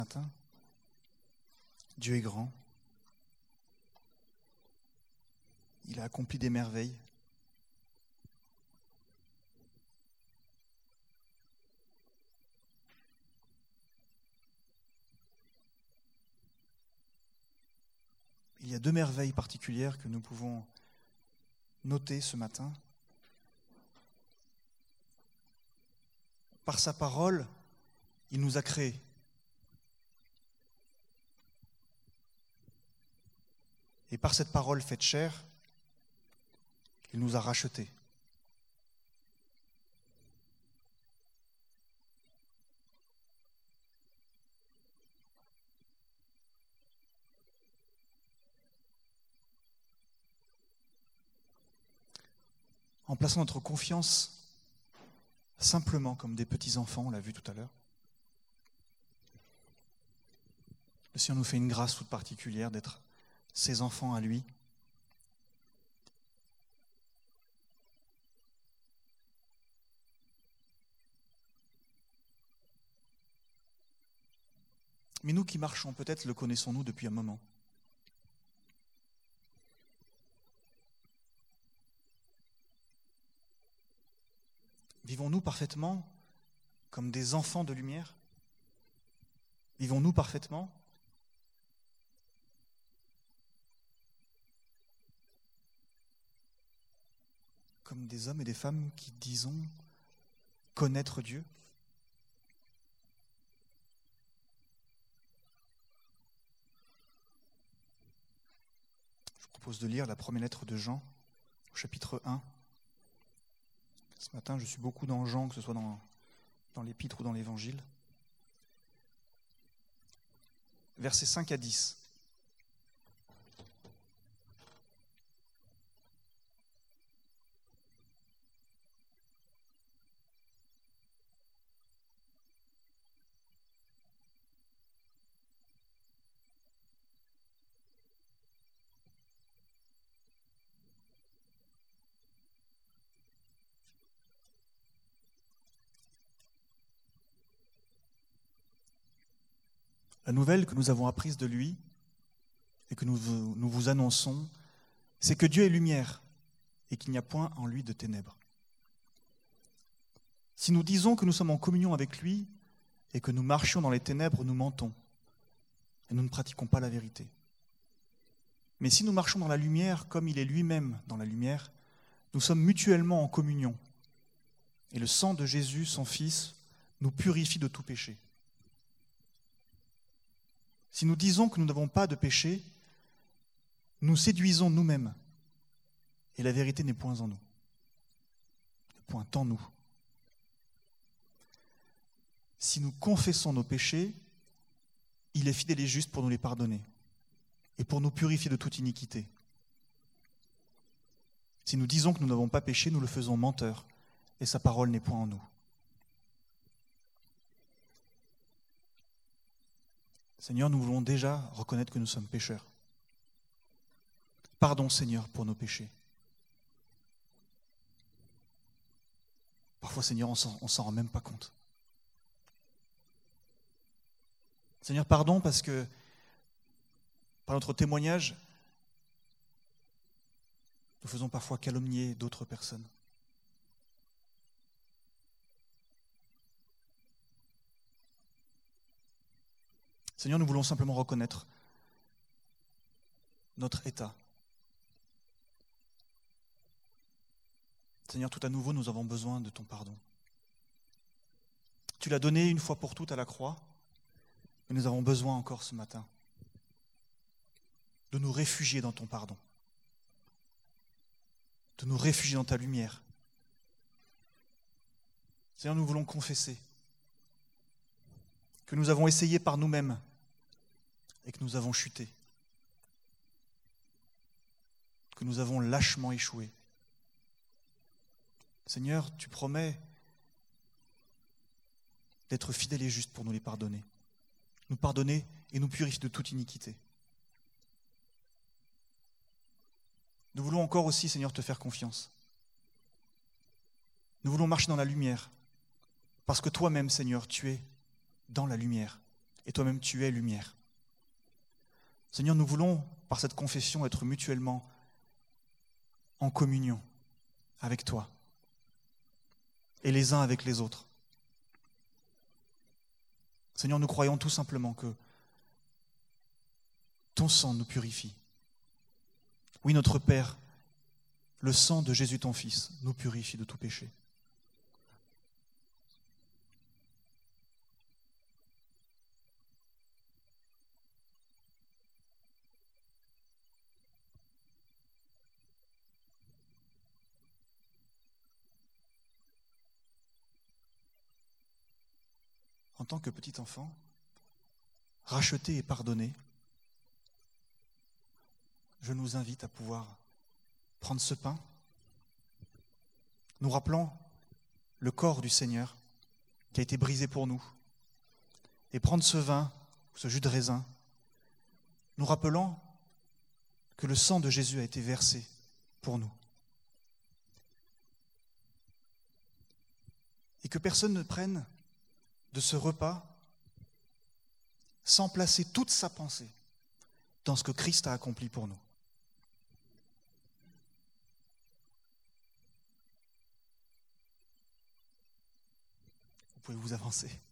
matin. Dieu est grand. Il a accompli des merveilles. Il y a deux merveilles particulières que nous pouvons noter ce matin. Par sa parole, il nous a créés. Et par cette parole faite chair, il nous a rachetés. En plaçant notre confiance simplement comme des petits-enfants, on l'a vu tout à l'heure, le Seigneur nous fait une grâce toute particulière d'être ses enfants à lui. Mais nous qui marchons, peut-être le connaissons-nous depuis un moment. Vivons-nous parfaitement comme des enfants de lumière? Vivons-nous parfaitement? Comme des hommes et des femmes qui disons connaître Dieu? Je vous propose de lire la première lettre de Jean, au chapitre 1. Ce matin, je suis beaucoup dans Jean, que ce soit dans l'épître ou dans l'évangile. Versets 5 à 10. La nouvelle que nous avons apprise de lui et que nous vous annonçons, c'est que Dieu est lumière et qu'il n'y a point en lui de ténèbres. Si nous disons que nous sommes en communion avec lui et que nous marchions dans les ténèbres, nous mentons et nous ne pratiquons pas la vérité. Mais si nous marchons dans la lumière comme il est lui-même dans la lumière, nous sommes mutuellement en communion. Et le sang de Jésus, son Fils, nous purifie de tout péché. Si nous disons que nous n'avons pas de péché, nous séduisons nous-mêmes. Et la vérité n'est point en nous. Point en nous. Si nous confessons nos péchés, il est fidèle et juste pour nous les pardonner et pour nous purifier de toute iniquité. Si nous disons que nous n'avons pas péché, nous le faisons menteur et sa parole n'est point en nous. Seigneur, nous voulons déjà reconnaître que nous sommes pécheurs. Pardon, Seigneur, pour nos péchés. Parfois, Seigneur, on s'en rend même pas compte. Seigneur, pardon parce que, par notre témoignage, nous faisons parfois calomnier d'autres personnes. Seigneur, nous voulons simplement reconnaître notre état. Seigneur, tout à nouveau, nous avons besoin de ton pardon. Tu l'as donné une fois pour toutes à la croix, mais nous avons besoin encore ce matin de nous réfugier dans ton pardon, de nous réfugier dans ta lumière. Seigneur, nous voulons confesser que nous avons essayé par nous-mêmes et que nous avons chuté, que nous avons lâchement échoué. Seigneur, tu promets d'être fidèle et juste pour nous les pardonner. Nous pardonner et nous purifier de toute iniquité. Nous voulons encore aussi, Seigneur, te faire confiance. Nous voulons marcher dans la lumière, parce que toi-même, Seigneur, tu es dans la lumière. et toi-même tu es lumière. Seigneur, nous voulons, par cette confession, être mutuellement en communion avec toi et les uns avec les autres. Seigneur, nous croyons tout simplement que ton sang nous purifie. Oui, notre Père, le sang de Jésus ton Fils nous purifie de tout péché. En tant que petit enfant, racheté et pardonné, je nous invite à pouvoir prendre ce pain, nous rappelant le corps du Seigneur qui a été brisé pour nous, et prendre ce vin, ce jus de raisin, nous rappelant que le sang de Jésus a été versé pour nous. Et que personne ne prenne de ce repas sans placer toute sa pensée dans ce que Christ a accompli pour nous. Vous pouvez vous avancer.